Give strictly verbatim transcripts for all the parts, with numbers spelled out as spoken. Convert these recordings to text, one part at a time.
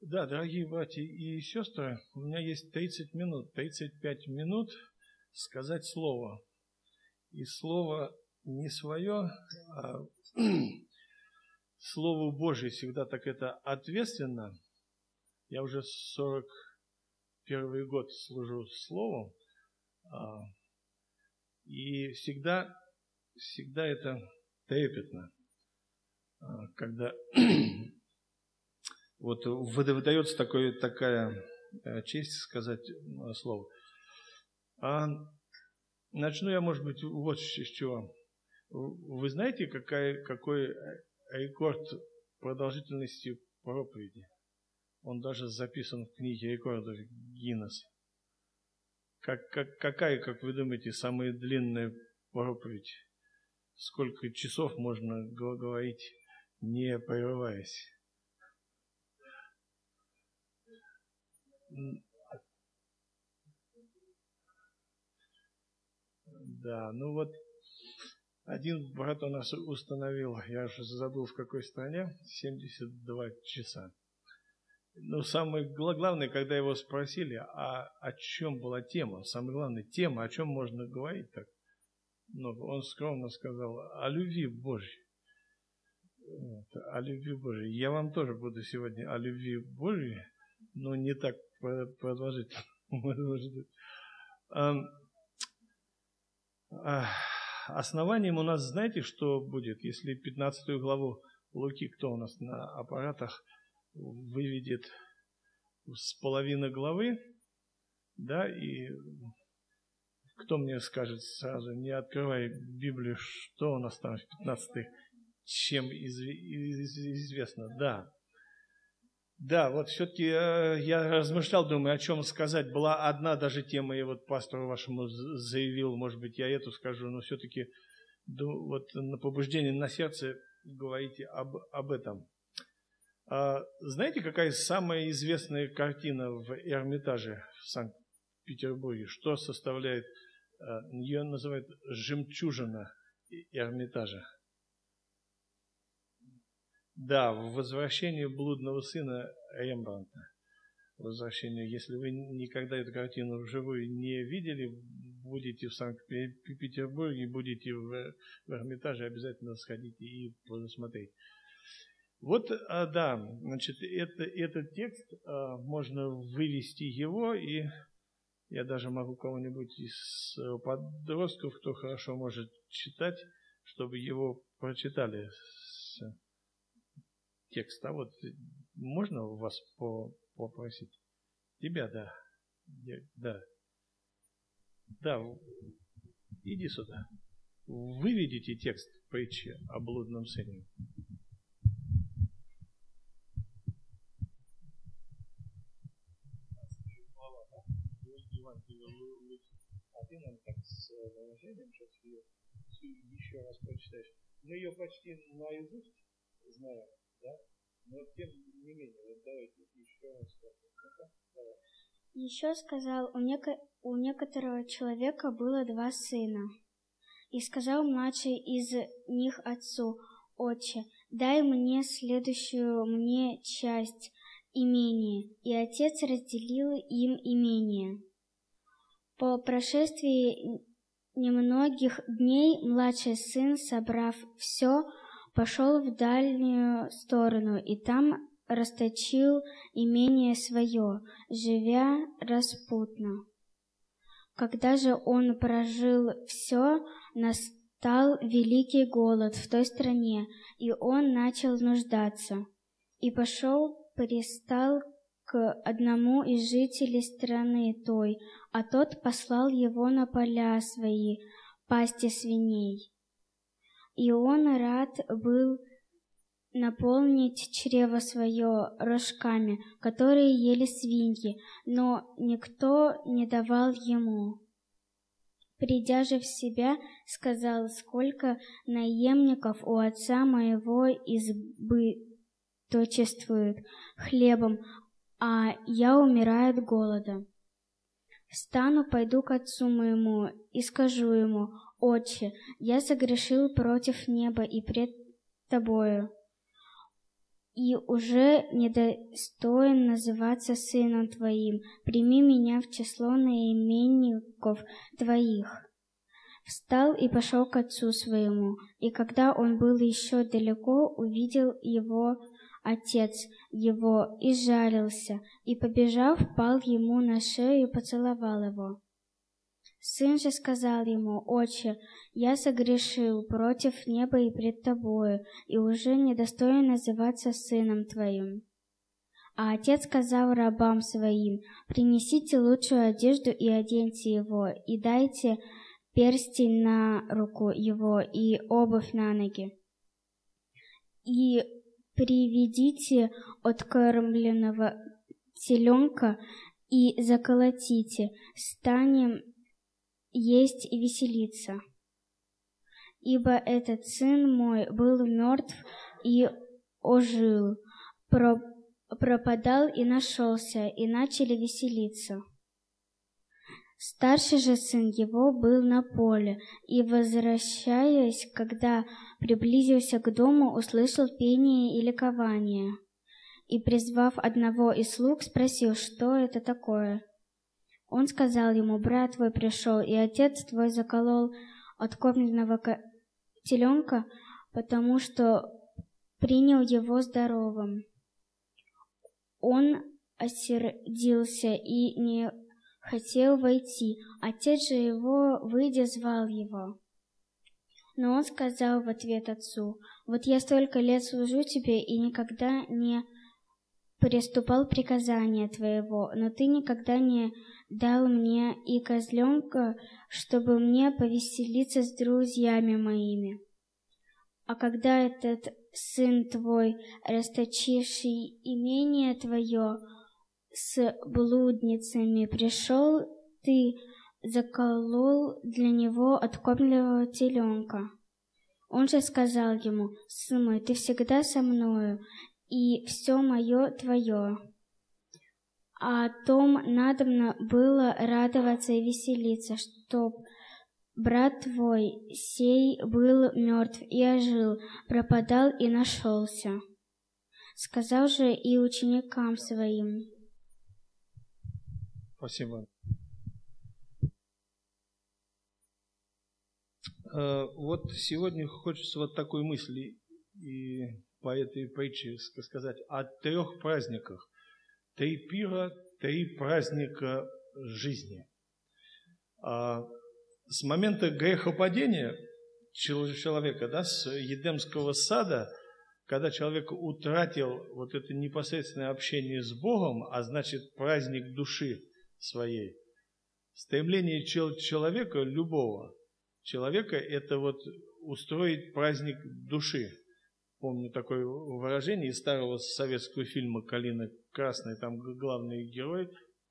Да, дорогие братья и сестры, у меня есть тридцать минут, тридцать пять минут сказать слово. И слово не свое, а Слово Божие всегда так это ответственно. Я уже сорок первый год служу Словом, и всегда, всегда это трепетно, когда вот выдается такое, такая честь сказать слово. А начну я, может быть, вот с чего. Вы знаете, какая, какой рекорд продолжительности проповеди? Он даже записан в книге рекордов Гиннесса. Как, как, какая, как вы думаете, самая длинная проповедь? Сколько часов можно говорить, не прерываясь? Да, ну вот один брат у нас установил, я уже забыл в какой стране, семьдесят два часа. Но самое главное, когда его спросили, а о чем была тема, самая главная тема, о чем можно говорить так, ну, он скромно сказал, о любви Божьей. Вот, о любви Божьей. Я вам тоже буду сегодня о любви Божьей, но не так продолжительно, может быть. Основанием у нас, знаете, что будет, если пятнадцатую главу Луки, кто у нас на аппаратах, выведет с половины главы, да, и кто мне скажет сразу, не открывая Библию, что у нас там в пятнадцатой, чем известно, да. Да, вот все-таки э, я размышлял, думаю, о чем сказать. Была одна даже тема, и вот пастору вашему заявил, может быть, я эту скажу, но все-таки вот на побуждение на сердце говорите об, об этом. А, знаете, какая самая известная картина в Эрмитаже в Санкт-Петербурге? Что составляет, ее называют жемчужина Эрмитажа? Да, «Возвращение блудного сына» Рембрандта. Возвращение. Если вы никогда эту картину вживую не видели, будете в Санкт-Петербурге, будете в, в Эрмитаже, обязательно сходите и посмотреть. Вот, а, да, значит, это, этот текст, а, можно вывести его, и я даже могу кого-нибудь из подростков, кто хорошо может читать, чтобы его прочитали с текста. Вот можно у вас попросить? Тебя, да. Да. Да. Иди сюда. Выведите текст притчи о блудном сыне. А ты нам так с выражением сейчас ее еще раз прочитаешь. Мы ее почти наизусть знаем, да? Но тем не менее, вот давайте еще раз скажем. Еще сказал, у, неко... у некоторого человека было два сына. И сказал младший из них отцу: «Отче, дай мне следующую мне часть имения». И отец разделил им имение. По прошествии немногих дней младший сын, собрав все, пошел в дальнюю сторону и там расточил имение свое, живя распутно. Когда же он прожил все, настал великий голод в той стране, и он начал нуждаться. И пошел, пристал к одному из жителей страны той, а тот послал его на поля свои пасти свиней. И он рад был наполнить чрево свое рожками, которые ели свиньи, но никто не давал ему. Придя же в себя, сказал: «Сколько наемников у отца моего избыточествует хлебом, а я умираю от голода. Встану, пойду к отцу моему и скажу ему: Отче, я согрешил против неба и пред тобою. и уже недостоин называться сыном твоим. Прими меня в число наименников твоих». Встал и пошел к отцу своему, и когда он был еще далеко, увидел его отец его и сжалился, и, побежав, пал ему на шею и поцеловал его. Сын же сказал ему: «Отче, я согрешил против неба и пред тобою, и уже недостоин называться сыном твоим». А отец сказал рабам своим: «Принесите лучшую одежду и оденьте его, и дайте перстень на руку его и обувь на ноги. И приведите откормленного теленка и заколотите, станем есть и веселиться. Ибо этот сын мой был мертв и ожил, пропадал и нашелся, и начали веселиться. Старший же сын его был на поле, и, возвращаясь, когда приблизился к дому, услышал пение и ликование. И, призвав одного из слуг, спросил, что это такое. Он сказал ему: брат твой пришел, и отец твой заколол откормленного теленка, потому что принял его здоровым. Он осердился и не хотел войти. Отец же его, выйдя, звал его. Но он сказал в ответ отцу: вот я столько лет служу тебе и никогда не приступал приказания твоего, но ты никогда не дал мне и козленка, чтобы мне повеселиться с друзьями моими. А когда этот сын твой, расточивший имение твое с блудницами, пришел, ты заколол для него откормленного теленка. Он же сказал ему: сын мой, ты всегда со мною, и все мое твое. А о том надобно было радоваться и веселиться, чтоб брат твой сей был мертв и ожил, пропадал и нашелся. Сказал же и ученикам своим. Спасибо. Вот сегодня хочется вот такой мысли и по этой притче сказать о трех праздниках. Три пира, три праздника жизни. С момента грехопадения человека, да, с Едемского сада, когда человек утратил вот это непосредственное общение с Богом, а значит праздник души своей, стремление человека, любого человека, это вот устроить праздник души. Помню такое выражение из старого советского фильма «Калина красная», там главный герой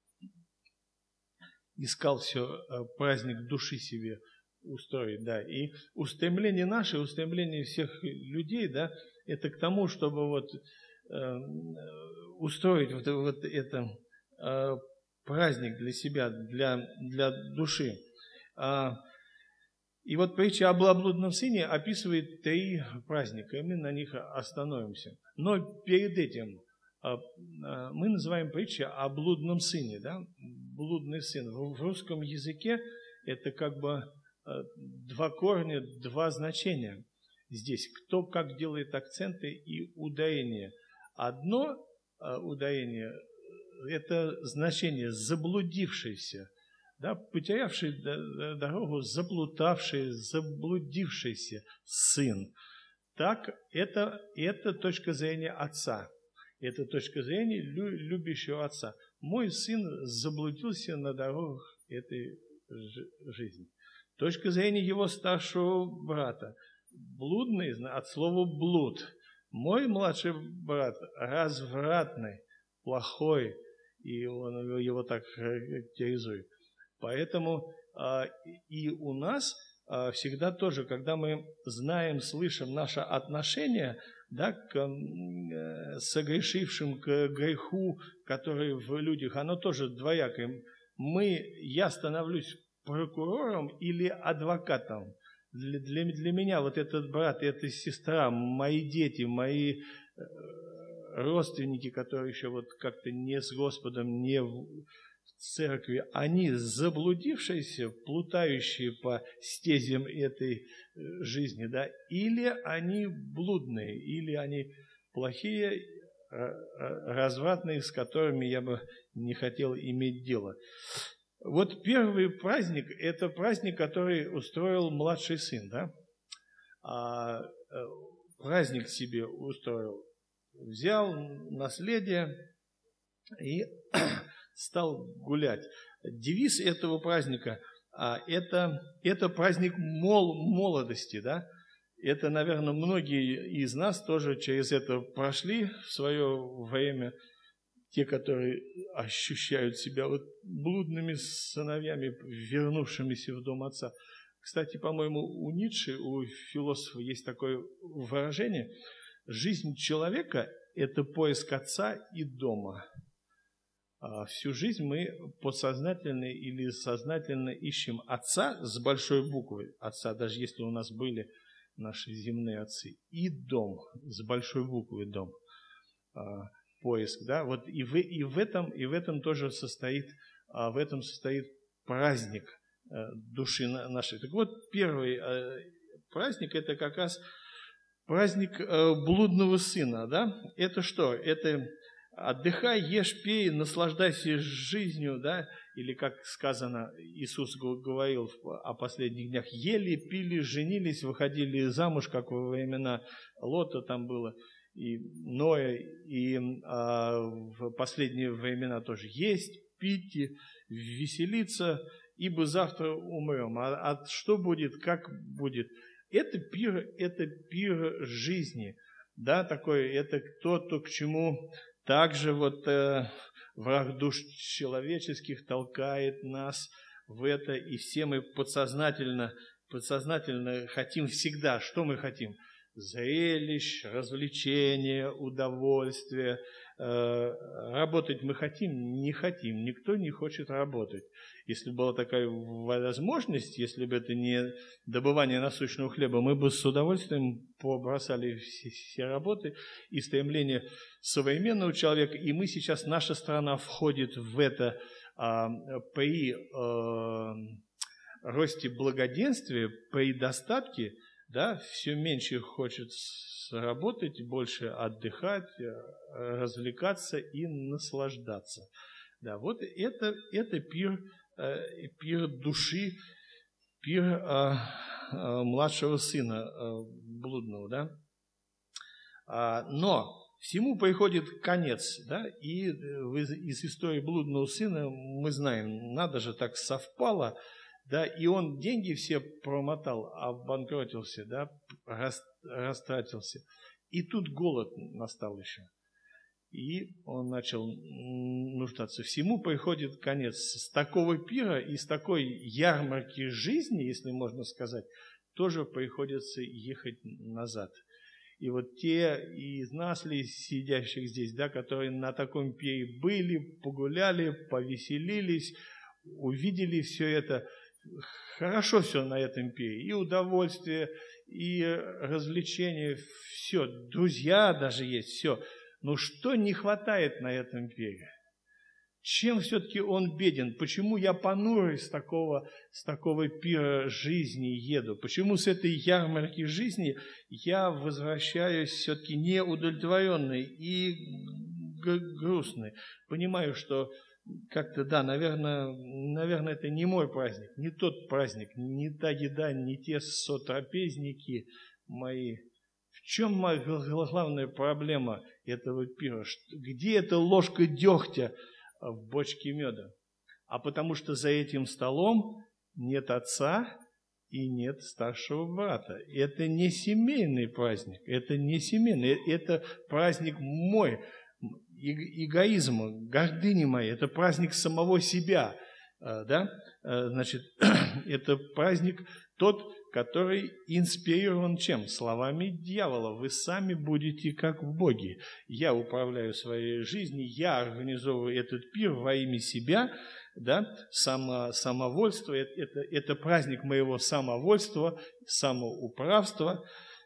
искал все праздник души себе устроить, да, и устремление наше, устремление всех людей, да, это к тому, чтобы вот э, устроить вот, вот это э, праздник для себя, для, для души. А, и вот притча об блудном сыне описывает три праздника, и мы на них остановимся. Но перед этим а, а, мы называем притчу о блудном сыне, да, блудный сын. В, в русском языке это как бы а, два корня, два значения. Здесь кто как делает акценты и ударение. Одно а, ударение – это значение заблудившийся, да, потерявший дорогу, заплутавший, заблудившийся сын. Так, это, это точка зрения отца. Это точка зрения любящего отца. Мой сын заблудился на дорогах этой жизни. Точка зрения его старшего брата. Блудный от слова блуд. Мой младший брат развратный, плохой, и он его так характеризует. Поэтому а, и у нас а, всегда тоже, когда мы знаем, слышим наше отношение, да, к э, согрешившим, к греху, который в людях, оно тоже двоякое. Мы, я становлюсь прокурором или адвокатом. Для, для, для меня вот этот брат, эта сестра, мои дети, мои э, родственники, которые еще вот как-то не с Господом, не в церкви, они заблудившиеся, плутающие по стезям этой жизни, да, или они блудные, или они плохие, развратные, с которыми я бы не хотел иметь дело. Вот первый праздник – это праздник, который устроил младший сын, да? А, праздник себе устроил, взял наследие и стал гулять. Девиз этого праздника а, это, это праздник мол, молодости, да? Это, наверное, многие из нас тоже через это прошли в свое время. Те, которые ощущают себя вот блудными сыновьями, вернувшимися в дом отца. Кстати, по-моему, у Ницше, у философа есть такое выражение: жизнь человека – это поиск отца и дома. А всю жизнь мы подсознательно или сознательно ищем отца с большой буквы, отца, даже если у нас были наши земные отцы, и дом с большой буквы, дом. Поиск, да, вот и в, и в этом, и в этом тоже состоит, а, в этом состоит праздник э, души нашей. Так вот, первый э, праздник – это как раз праздник э, блудного сына, да. Это что? Это отдыхай, ешь, пей, наслаждайся жизнью, да, или, как сказано, Иисус говорил о последних днях: ели, пили, женились, выходили замуж, как во времена Лота там было, и Ноя, и а, в последние времена тоже есть, пить, веселиться, ибо завтра умрем. А, а что будет, как будет? Это пир, это пир жизни, да, такой, это то-то, к чему также вот э, враг душ человеческих толкает нас в это, и все мы подсознательно, подсознательно хотим всегда, что мы хотим? Зрелищ, развлечения, удовольствия. Работать мы хотим? Не хотим. Никто не хочет работать. Если была такая возможность, если бы это не добывание насущного хлеба, мы бы с удовольствием побросали все, все работы и стремления современного человека. И мы сейчас, наша страна входит в это а, при а, росте благоденствия, при достатке. Да, все меньше хочет работать, больше отдыхать, развлекаться и наслаждаться. Да, вот это, это пир, пир души, пир а, а, младшего сына а, блудного. Да? А, но всему приходит конец. Да? И из истории блудного сына мы знаем, надо же, так совпало. Да, и он деньги все промотал, обанкротился, да, растратился. И тут голод настал еще. И он начал нуждаться. Всему приходит конец. С такого пира и с такой ярмарки жизни, если можно сказать, тоже приходится ехать назад. И вот те из нас, ли, сидящих здесь, да, которые на таком пире были, погуляли, повеселились, увидели все это, хорошо все на этом пире, и удовольствие, и развлечения, все, друзья даже есть, все. Но что не хватает на этом пире? Чем все-таки он беден? Почему я понурый с такого, с такого пира жизни еду? Почему с этой ярмарки жизни я возвращаюсь все-таки неудовлетворенный и грустный? Понимаю, что как-то, да, наверное, наверное, это не мой праздник, не тот праздник, не та еда, не те сотрапезники мои. В чем моя главная проблема этого пира? Где эта ложка дегтя в бочке меда? А потому что за этим столом нет отца и нет старшего брата. Это не семейный праздник, это не семейный, это праздник мой, эгоизма, гордыни моей, это праздник самого себя, да? Значит, это праздник тот, который инспирирован чем? Словами дьявола. Вы сами будете как боги. Я управляю своей жизнью, я организовываю этот пир во имя себя, да? Само, самовольство, это, это, это праздник моего самовольства, самоуправства.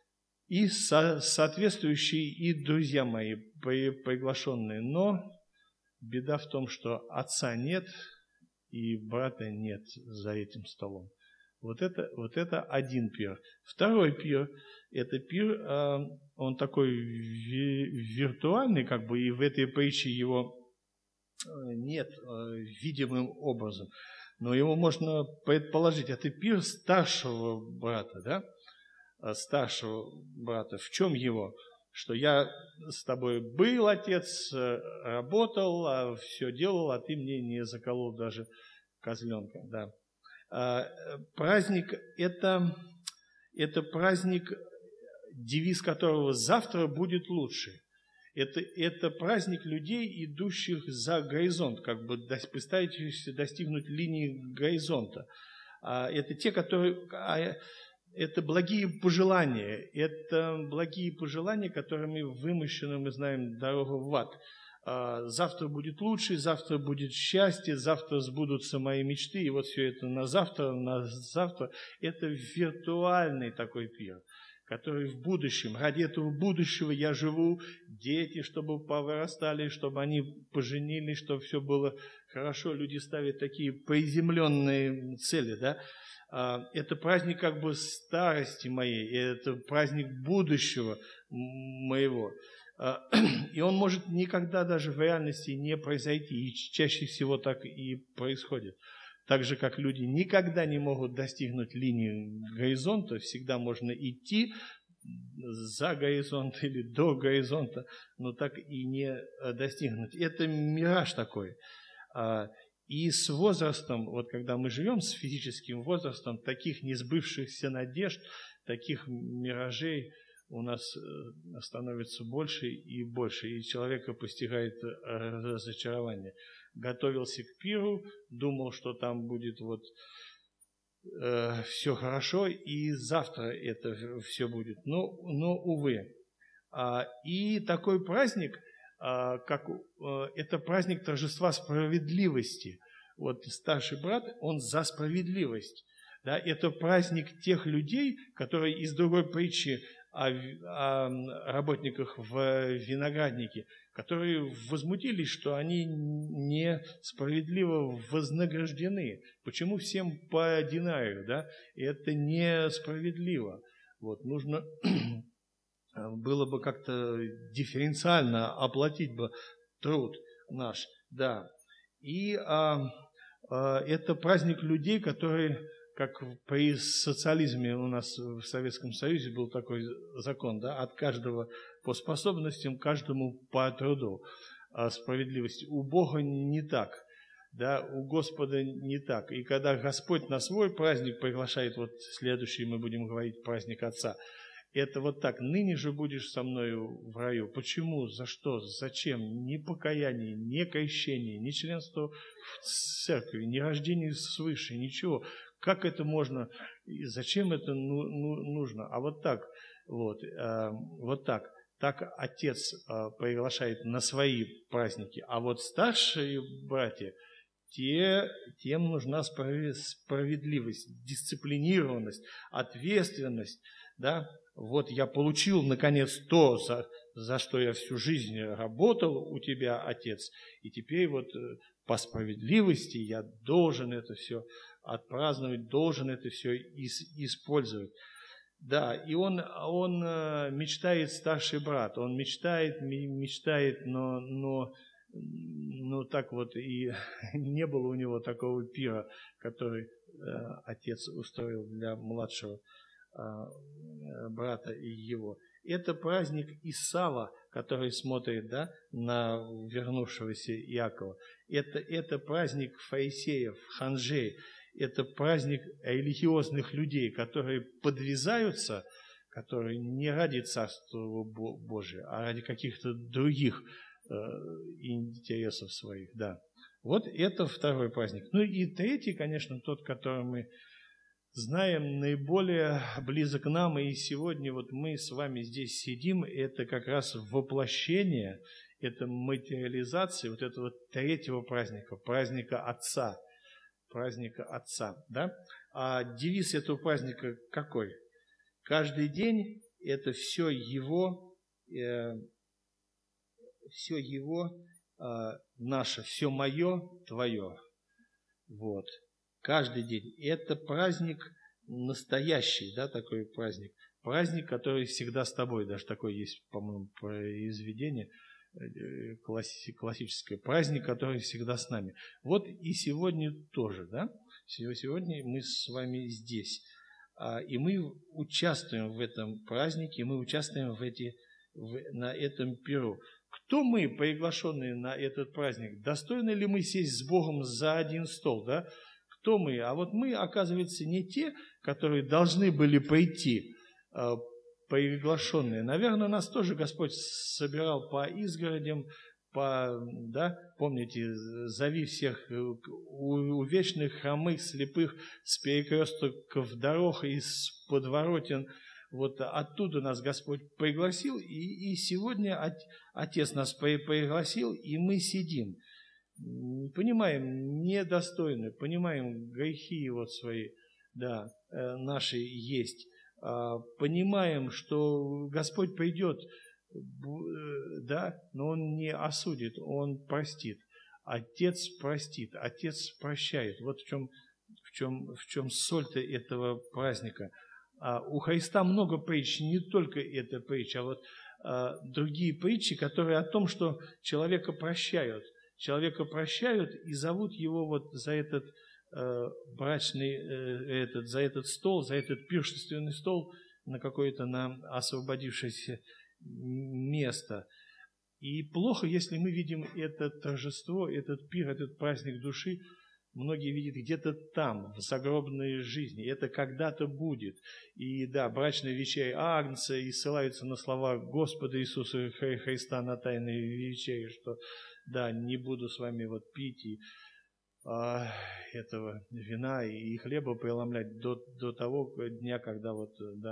и со, соответствующие и друзья мои, приглашенные. Но беда в том, что отца нет и брата нет за этим столом. Вот это, вот это один пир. Второй пир, это пир, он такой виртуальный, как бы, и в этой притче его нет видимым образом. Но его можно предположить. Это пир старшего брата, да? Старшего брата. В чем его? Что я с тобой был, отец, работал, все делал, а ты мне не заколол даже козленка, да. Праздник это, это праздник, девиз которого завтра будет лучше. Это, это праздник людей, идущих за горизонт, как бы пытающихся достигнуть линии горизонта. Это те, которые... Это благие пожелания. Это благие пожелания, которыми вымощено, мы знаем, дорогу в ад. Завтра будет лучше, завтра будет счастье, завтра сбудутся мои мечты, и вот все это на завтра, на завтра. Это виртуальный такой пир, который в будущем, ради этого будущего я живу, дети, чтобы повырастали, чтобы они поженились, чтобы все было хорошо. Люди ставят такие приземленные цели, да. Это праздник как бы старости моей, это праздник будущего моего. И он может никогда даже в реальности не произойти, и чаще всего так и происходит. Так же, как люди никогда не могут достигнуть линии горизонта, всегда можно идти за горизонт или до горизонта, но так и не достигнуть. Это мираж такой. И с возрастом, вот когда мы живем с физическим возрастом, таких несбывшихся надежд, таких миражей у нас становится больше и больше, и человека постигает разочарование. Готовился к пиру, думал, что там будет вот э, все хорошо, и завтра это все будет. Но, но увы. А, и такой праздник, а, как а, это праздник торжества справедливости. Вот старший брат, он за справедливость. Да, это праздник тех людей, которые из другой притчи о, о работниках в винограднике, которые возмутились, что они несправедливо вознаграждены. Почему всем по динарию, да? Это несправедливо. Вот, нужно было бы как-то дифференциально оплатить бы труд наш, да. И а, а, это праздник людей, которые... Как при социализме у нас в Советском Союзе был такой закон, да, от каждого по способностям, каждому по труду. А справедливость у Бога не так, да, у Господа не так. И когда Господь на свой праздник приглашает, вот следующий мы будем говорить праздник Отца, это вот так: ныне же будешь со мною в раю. Почему? За что? Зачем? Ни покаяние, ни крещение, ни членство в церкви, ни рождение свыше, ничего. Как это можно, и зачем это ну, ну, нужно? А вот так, вот, э, вот так, так Отец э, приглашает на свои праздники. А вот старшие братья, те, тем нужна справедливость, дисциплинированность, ответственность, да. Вот я получил, наконец, то, за, за что я всю жизнь работал у тебя, Отец, и теперь вот по справедливости я должен это все отпраздновать, должен это все использовать. Да, и он, он мечтает, старший брат, он мечтает, мечтает, но, но, но так вот и не было у него такого пира, который отец устроил для младшего брата и его. Это праздник Исава, который смотрит, да, на вернувшегося Иакова. Это, это праздник фарисеев, ханжей. Это праздник религиозных людей, которые подвязаются, которые не ради Царства Божия, а ради каких-то других э, интересов своих. Да. Вот это второй праздник. Ну и третий, конечно, тот, который мы знаем, наиболее близок к нам, и сегодня вот мы с вами здесь сидим, это как раз воплощение, это материализация вот этого третьего праздника, праздника Отца, праздника Отца, да? А девиз этого праздника какой? Каждый день это все Его, э, все Его, э, наше, все мое, твое. Вот. Каждый день. Это праздник настоящий, да, такой праздник. Праздник, который всегда с тобой. Даже такое есть, по-моему, произведение классическое. Праздник, который всегда с нами. Вот и сегодня тоже, да. Сегодня мы с вами здесь. И мы участвуем в этом празднике, мы участвуем в эти, в, на этом пиру. Кто мы, приглашенные на этот праздник? Достойны ли мы сесть с Богом за один стол, да? Кто мы? А вот мы, оказывается, не те, которые должны были пойти, приглашенные. Наверное, нас тоже Господь собирал по изгородям, по, да, помните, зови всех увечных, хромых, слепых с перекрестков дорог, из подворотен. Вот оттуда нас Господь пригласил, и, и сегодня Отец нас пригласил, и мы сидим. Понимаем, недостойны, понимаем, грехи вот свои, да, наши есть. Понимаем, что Господь придет, да, но Он не осудит, Он простит. Отец простит, Отец прощает. Вот в чем, в чем, в чем соль-то этого праздника. А у Христа много притч, не только эта притча, а вот а, другие притчи, которые о том, что человека прощают. Человека прощают и зовут его вот за этот э, брачный, э, этот, за этот стол, за этот пиршественный стол на какое-то нам освободившееся место. И плохо, если мы видим это торжество, этот пир, этот праздник души, многие видят где-то там, в загробной жизни. Это когда-то будет. И да, брачная вечеря Агнца и ссылаются на слова Господа Иисуса Христа на тайной вечере, что да, не буду с вами вот пить и а, этого вина и хлеба преломлять до, до того дня, когда вот да,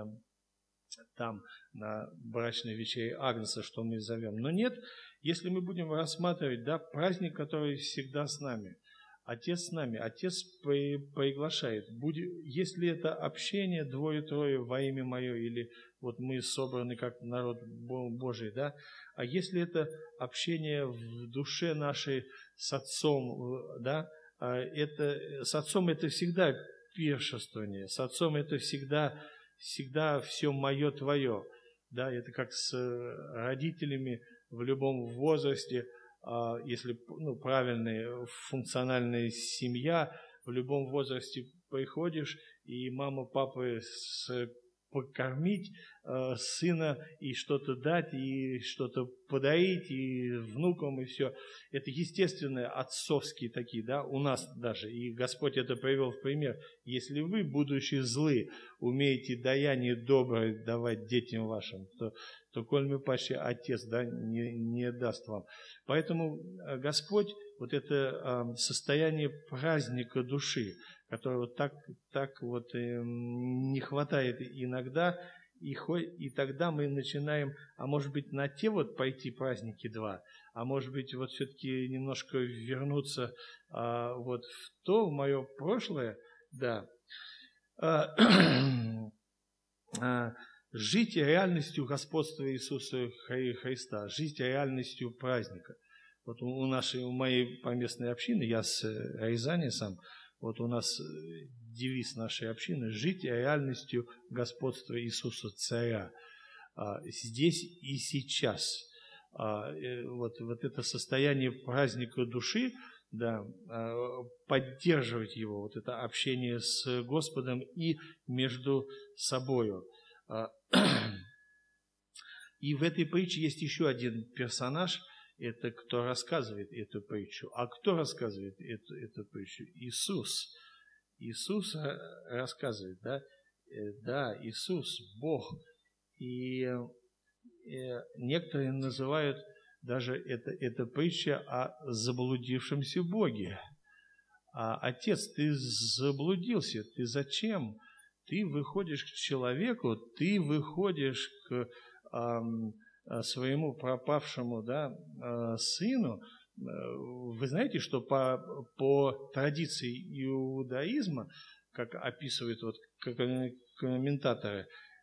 там на брачной вечере Агнца, что мы зовем. Но нет, если мы будем рассматривать, да, праздник, который всегда с нами. Отец с нами, Отец приглашает. Будет, если это общение двое-трое во имя Мое, или вот мы собраны как народ Божий, да, а если это общение в душе нашей с Отцом, да, это, с Отцом это всегда пиршествование, с Отцом это всегда, всегда все мое, твое, да, это как с родителями в любом возрасте. Если ну, правильная функциональная семья, в любом возрасте приходишь, и мама, папа с, покормить э, сына и что-то дать, и что-то подарить, и внукам, и все. Это естественные отцовские такие, да, у нас даже. И Господь это привел в пример. Если вы, будучи злы, умеете даяние доброе давать детям вашим, то то коль мы паче Отец, да, не, не даст вам. Поэтому Господь, вот это состояние праздника души, которого так, так вот не хватает иногда, и, и тогда мы начинаем, а может быть, на те вот пойти праздники два, а может быть, вот все-таки немножко вернуться а, вот в то, в мое прошлое, да, а, а, жить реальностью господства Иисуса Христа, жить реальностью праздника. Вот у нашей, у моей поместной общины, я с Рязани сам, вот у нас девиз нашей общины – жить реальностью господства Иисуса Царя. Здесь и сейчас. Вот, вот это состояние праздника души, да, поддерживать его, вот это общение с Господом и между собою. И в этой притче есть еще один персонаж, это кто рассказывает эту притчу. А кто рассказывает эту, эту притчу? Иисус. Иисус рассказывает, да? Да, Иисус, Бог. И некоторые называют даже это, это притча о заблудившемся Боге. А, Отец, ты заблудился, ты зачем? Ты выходишь к человеку, ты выходишь к э, своему пропавшему, да, э, сыну. Вы знаете, что по, по традиции иудаизма, как описывают вот комментаторы,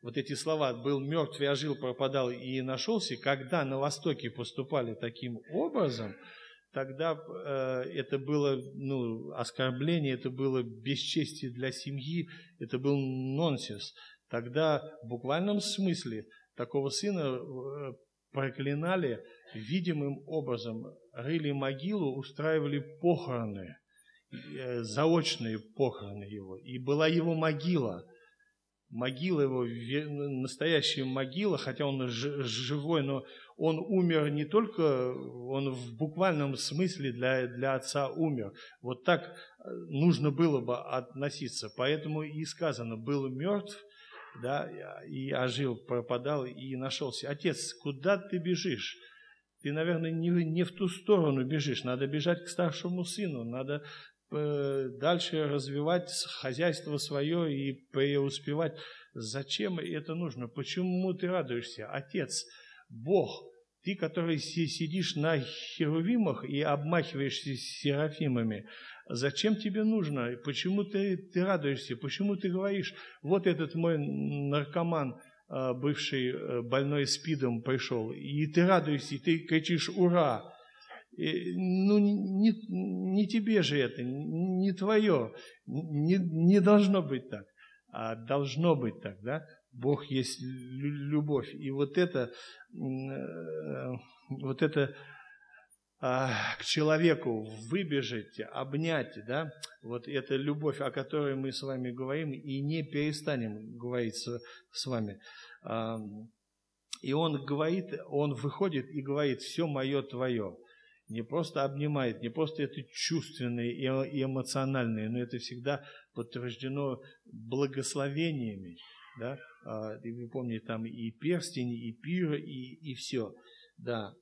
вот эти слова «был мертв и ожил, пропадал и нашелся», когда на Востоке поступали таким образом, тогда э, это было ну, оскорбление, это было бесчестие для семьи, это был нонсенс. Тогда в буквальном смысле такого сына э, проклинали видимым образом, рыли могилу, устраивали похороны, э, заочные похороны его. И была его могила. Могила его, настоящая могила, хотя он живой, но он умер не только, он в буквальном смысле для, для отца умер. Вот так нужно было бы относиться. Поэтому и сказано, был мертв, да, и ожил, пропадал и нашелся. Отец, куда ты бежишь? Ты, наверное, не, не в ту сторону бежишь. Надо бежать к старшему сыну, надо дальше развивать хозяйство свое и преуспевать. Зачем это нужно? Почему ты радуешься? Отец, Бог, ты, который сидишь на херувимах и обмахиваешься серафимами, зачем тебе нужно? Почему ты, ты радуешься? Почему ты говоришь, вот этот мой наркоман, бывший больной СПИДом, пришел, и ты радуешься, и ты кричишь «Ура!» Ну, не, не тебе же это, не твое, не, не должно быть так, а должно быть так, да? Бог есть любовь, и вот это, вот это а, к человеку выбежать, обнять, да? Вот это любовь, о которой мы с вами говорим, и не перестанем говорить с, с вами. А, и он говорит, он выходит и говорит: все мое твое. Не просто обнимает, не просто это чувственные и эмоциональные, но это всегда подтверждено благословениями. Да? И вы помните, там и перстень, и пир, и, и все. Да.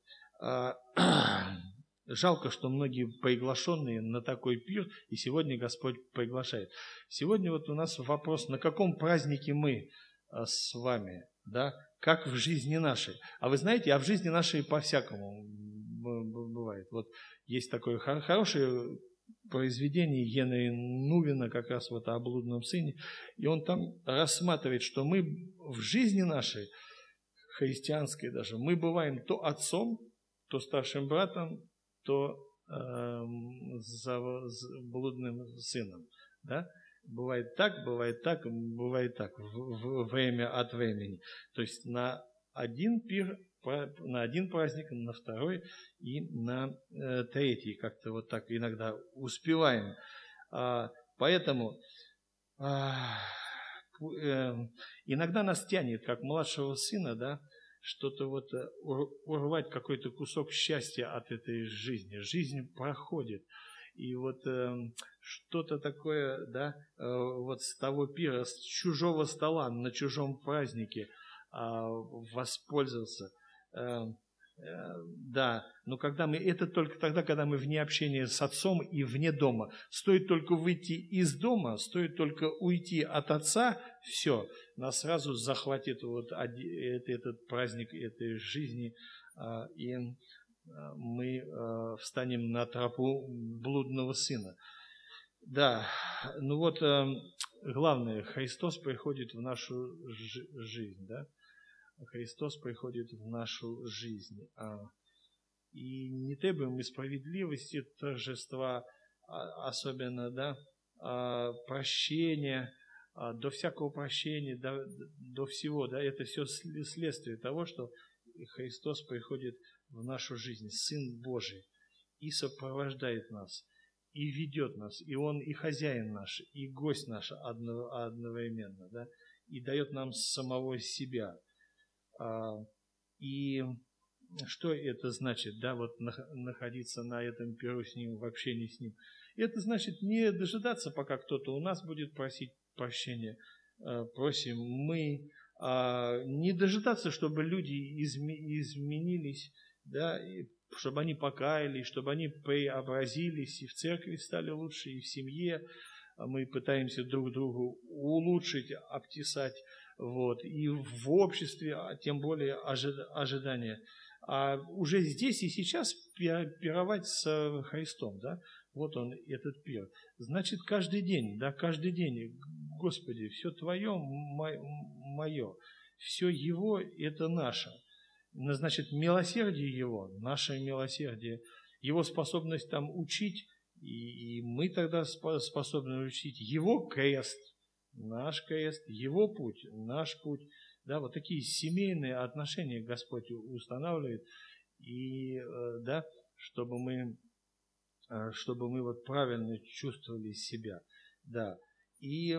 Жалко, что многие приглашенные на такой пир, и сегодня Господь приглашает. Сегодня вот у нас вопрос, на каком празднике мы с вами, да? Как в жизни нашей. А вы знаете, а в жизни нашей по-всякому бывает. Вот есть такое хорошее произведение Генри Нувина, как раз вот о блудном сыне, и он там рассматривает, что мы в жизни нашей, христианской даже, мы бываем то отцом, то старшим братом, то э, за, за блудным сыном. Да? Бывает так, бывает так, бывает так, в, в, время от времени. То есть на один пир, на один праздник, на второй и на э, третий. Как-то вот так иногда успеваем. А, поэтому а, э, иногда нас тянет, как младшего сына, да, что-то вот урвать какой-то кусок счастья от этой жизни. Жизнь проходит. И вот э, что-то такое, да, э, вот с того пира, с чужого стола, на чужом празднике э, воспользоваться. Э, э, да, но когда мы, это только тогда, когда мы вне общения с отцом и вне дома. Стоит только выйти из дома, стоит только уйти от отца, все, нас сразу захватит вот один, этот праздник этой жизни, э, и мы э, встанем на тропу блудного сына. Да, ну вот э, главное, Христос приходит в нашу ж- жизнь, да? Христос приходит в нашу жизнь. А, и не требуем мы справедливости, торжества, а, особенно, да, а, прощения, а, до всякого прощения, до, до всего, да, это все следствие того, что Христос приходит в нашу жизнь, Сын Божий, и сопровождает нас, и ведет нас, и Он и хозяин наш, и гость наш одновременно, да, и дает нам самого себя. И что это значит, да, вот находиться на этом пиру с Ним, в общении с Ним? Это значит не дожидаться, пока кто-то у нас будет просить прощения, просим мы, не дожидаться, чтобы люди изменились, да, чтобы они покаялись, чтобы они преобразились, и в церкви стали лучше, и в семье. Мы пытаемся друг другу улучшить, обтесать, вот, и в обществе, тем более ожидания. А уже здесь и сейчас пировать с Христом, да? Вот он, этот пир. Значит, каждый день, да, каждый день, Господи, все Твое, мое, все Его – это наше. Значит, милосердие Его, наше милосердие, Его способность там учить, и, и мы тогда способны учить. Его крест, наш крест, Его путь, наш путь. Да, вот такие семейные отношения Господь устанавливает, и, да, чтобы мы, чтобы мы вот правильно чувствовали себя. Да. И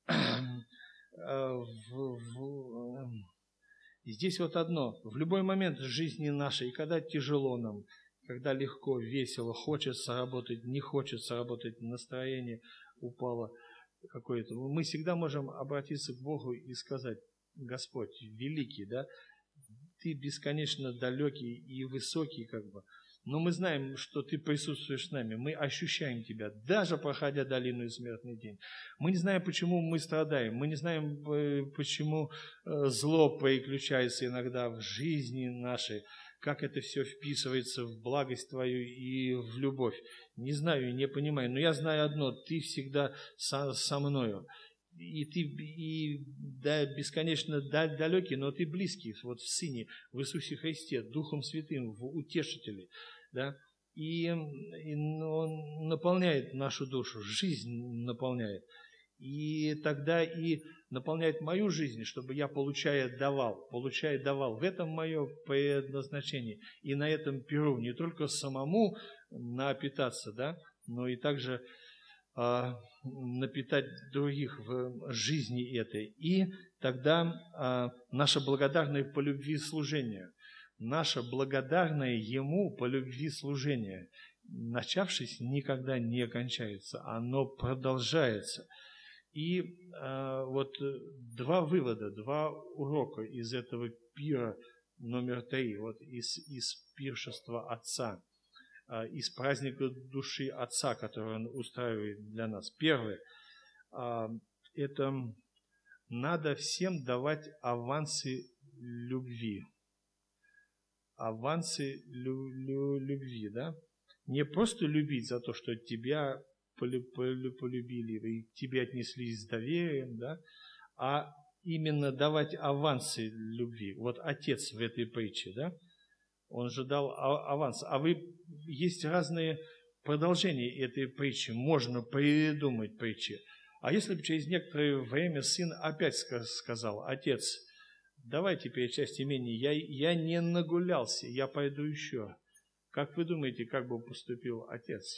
в, в, здесь вот одно. В любой момент жизни нашей, когда тяжело нам, когда легко, весело, хочется работать, не хочется работать, настроение упало какое-то, мы всегда можем обратиться к Богу и сказать: Господь великий, да, Ты бесконечно далекий и высокий, как бы, но мы знаем, что Ты присутствуешь с нами, мы ощущаем Тебя, даже проходя долину и смертный день. Мы не знаем, почему мы страдаем, мы не знаем, почему зло переключается иногда в жизни нашей, как это все вписывается в благость Твою и в любовь. Не знаю и не понимаю, но я знаю одно: Ты всегда со, со мною. И ты и, да, бесконечно далекий, но ты близкий, вот в Сыне, в Иисусе Христе, Духом Святым, в Утешителе, да, и, и Он наполняет нашу душу, жизнь наполняет, и тогда и наполняет мою жизнь, чтобы я, получая, давал, получая, давал. В этом мое предназначение, и на этом пиру не только самому напитаться, да, но и также напитать других в жизни этой. И тогда а, наше благодарное по любви служение, наше благодарное Ему по любви служение, начавшись, никогда не кончается, оно продолжается. И а, вот два вывода, два урока из этого пира номер три, вот из, из пиршества Отца, из праздника души Отца, который Он устраивает для нас. Первое, это надо всем давать авансы любви. Авансы лю- лю- любви, да? Не просто любить за то, что тебя полюбили, и к тебе отнеслись с доверием, да? А именно давать авансы любви. Вот Отец в этой притче, да? Он же дал аванс. А вы, есть разные продолжения этой притчи. Можно придумать притчи. А если бы через некоторое время сын опять сказал: Отец, давай теперь часть имения, я, я не нагулялся, я пойду еще. Как вы думаете, как бы поступил отец?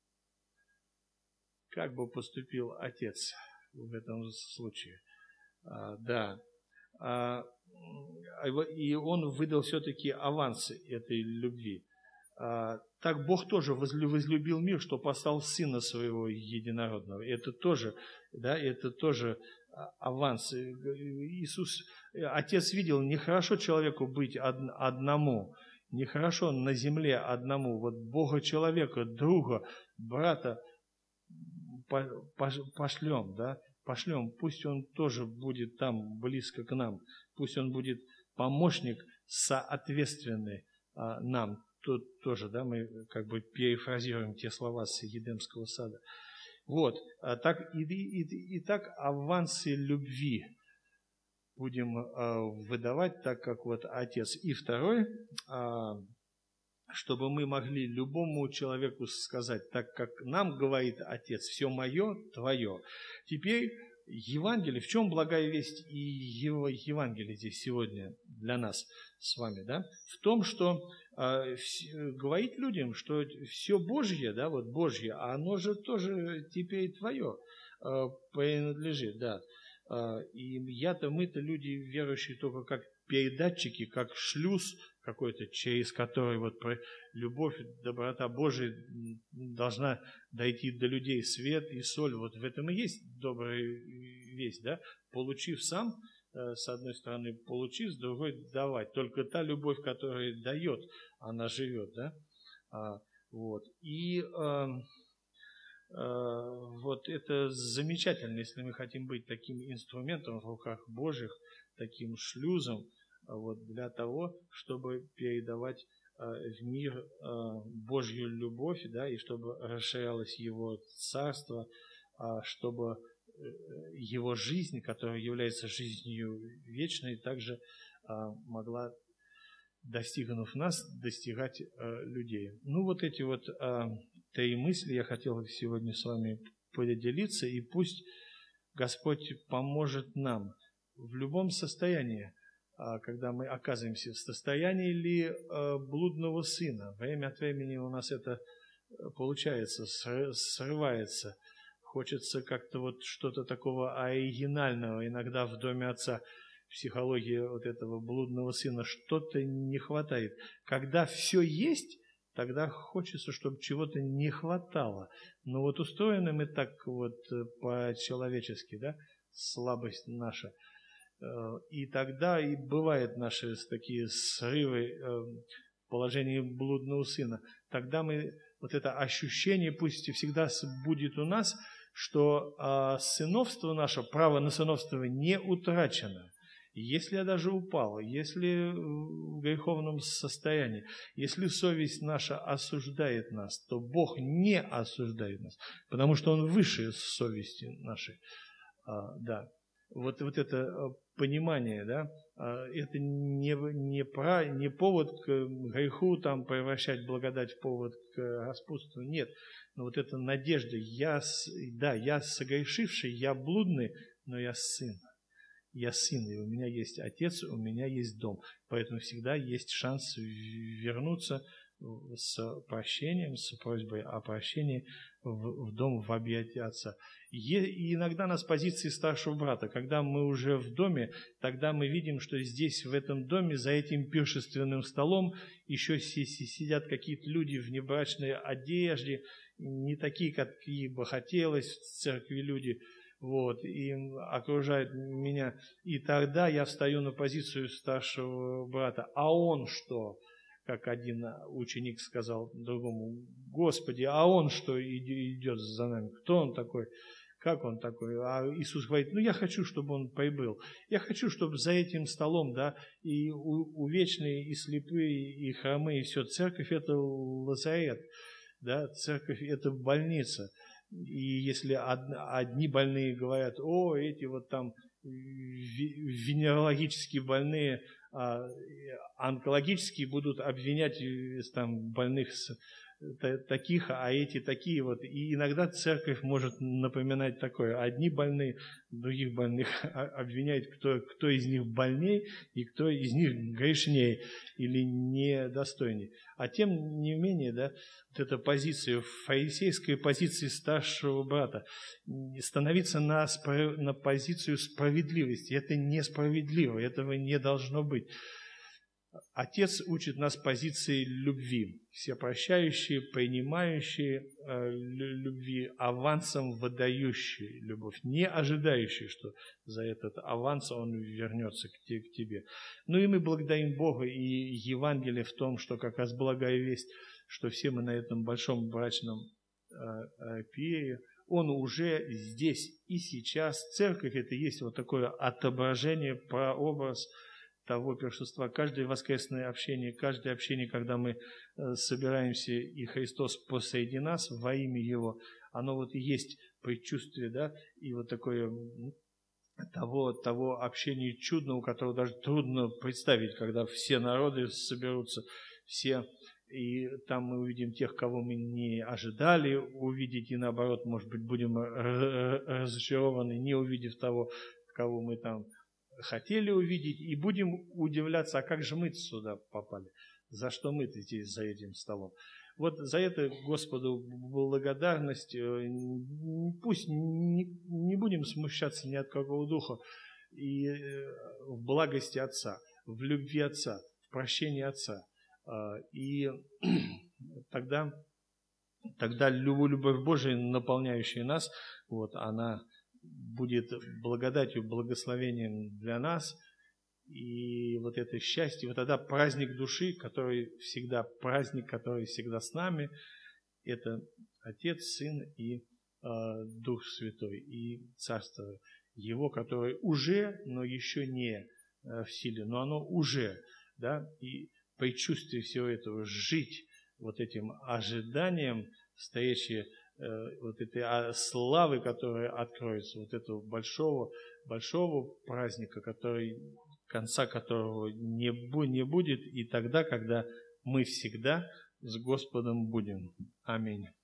Как бы поступил отец в этом случае? А, да. А, и он выдал все-таки авансы этой любви. Так Бог тоже возлюбил мир, что послал Сына Своего Единородного. Это тоже, да, это тоже аванс. Иисус, Отец видел, нехорошо человеку быть одному, нехорошо на земле одному. Вот Бога человека, друга, брата пошлем, да, пошлем, пусть он тоже будет там близко к нам, пусть он будет помощник соответственный а, нам. Тут тоже, да, мы как бы перефразируем те слова с Едемского сада. Вот, а так, и, и, и так авансы любви будем а, выдавать, так как вот Отец. И второй, а, чтобы мы могли любому человеку сказать, так как нам говорит Отец: все мое, твое. Теперь Евангелие, в чем благая весть и его Евангелие здесь сегодня для нас с вами, да? В том, что э, в, говорить людям, что все Божье, да, вот Божье, а оно же тоже теперь твое э, принадлежит, да. Э, и я-то, мы-то люди верующие только как передатчики, как шлюз какой-то, через который вот любовь, доброта Божия должна дойти до людей, свет и соль. Вот в этом и есть добрая весть, да? Получив сам, с одной стороны, получив, с другой давать. Только та любовь, которая дает, она живет, да? А, вот. И а, а, вот это замечательно, если мы хотим быть таким инструментом в руках Божьих, таким шлюзом, вот, для того, чтобы передавать в мир Божью любовь, да, и чтобы расширялось Его Царство, чтобы Его жизнь, которая является жизнью вечной, также могла, достигнув нас, достигать людей. Ну, вот эти вот три мысли я хотел сегодня с вами поделиться, и пусть Господь поможет нам в любом состоянии, когда мы оказываемся в состоянии ли блудного сына. Время от времени у нас это получается, срывается. Хочется как-то вот что-то такого оригинального. Иногда в доме отца, в психологии вот этого блудного сына, что-то не хватает. Когда все есть, тогда хочется, чтобы чего-то не хватало. Но вот устроены мы так вот по-человечески, да, слабость наша. И тогда и бывают наши такие срывы в положении блудного сына. Тогда мы, вот это ощущение пусть всегда будет у нас, что сыновство наше, право на сыновство не утрачено. Если я даже упал, если в греховном состоянии, если совесть наша осуждает нас, то Бог не осуждает нас, потому что Он выше совести нашей. А, да. Вот, вот это понимание, да, это не, не, про, не повод к греху, там, превращать благодать в повод к распутству, нет. Но вот эта надежда, я, да, я согрешивший, я блудный, но я сын. Я сын, и у меня есть отец, у меня есть дом. Поэтому всегда есть шанс вернуться с прощением, с просьбой о прощении в, в дом, в объятия отца. И иногда нас с позиции старшего брата, когда мы уже в доме, тогда мы видим, что здесь, в этом доме, за этим пиршественным столом еще сидят какие-то люди в небрачной одежде, не такие, какие бы хотелось в церкви люди, вот, и окружают меня. И тогда я встаю на позицию старшего брата. А он что? Как один ученик сказал другому: Господи, а он что идет за нами? Кто он такой? Как он такой? А Иисус говорит: ну я хочу, чтобы он прибыл. Я хочу, чтобы за этим столом, да, и увечные, и слепые, и хромые, и все. Церковь — это лазарет, да, церковь — это больница. И если одни больные говорят: о, эти вот там венерологически больные, а онкологические будут обвинять там больных таких, а эти такие вот. И иногда церковь может напоминать такое: одни больные, других больных обвиняют, кто, кто из них больней и кто из них грешней или недостойней. А тем не менее, да, вот эта позиция, фарисейская позиция старшего брата, становиться на, на позицию справедливости, это несправедливо, этого не должно быть. Отец учит нас позиции любви, всепрощающей, принимающей э, любви, авансом выдающей любовь, не ожидающей, что за этот аванс он вернется к, те, к тебе. Ну и мы благодарим Бога и Евангелие в том, что как раз благая весть, что все мы на этом большом брачном э, э, пире, он уже здесь и сейчас. Церковь — это есть вот такое отображение, прообраз того пиршества. Каждое воскресное общение, каждое общение, когда мы собираемся, и Христос посреди нас во имя Его, оно вот и есть предчувствие, да, и вот такое того, того общения чудного, которого даже трудно представить, когда все народы соберутся, все, и там мы увидим тех, кого мы не ожидали увидеть, и наоборот, может быть, будем разочарованы, не увидев того, кого мы там хотели увидеть, и будем удивляться: а как же мы сюда попали? За что мы здесь за этим столом? Вот за это Господу благодарность. Пусть не, не будем смущаться ни от какого духа. И в благости Отца, в любви Отца, в прощении Отца. И тогда, тогда любовь Божия, наполняющая нас, вот, она будет благодатью, благословением для нас, и вот это счастье, вот тогда праздник души, который всегда праздник, который всегда с нами, это Отец, Сын и э, Дух Святой, и Царство Его, которое уже, но еще не э, в силе, но оно уже, да, и предчувствии всего этого жить вот этим ожиданием, стоящие э, вот этой а, славы, которая откроется, вот этого большого, большого праздника, который, конца которого не, бу- не будет, и тогда, когда мы всегда с Господом будем. Аминь.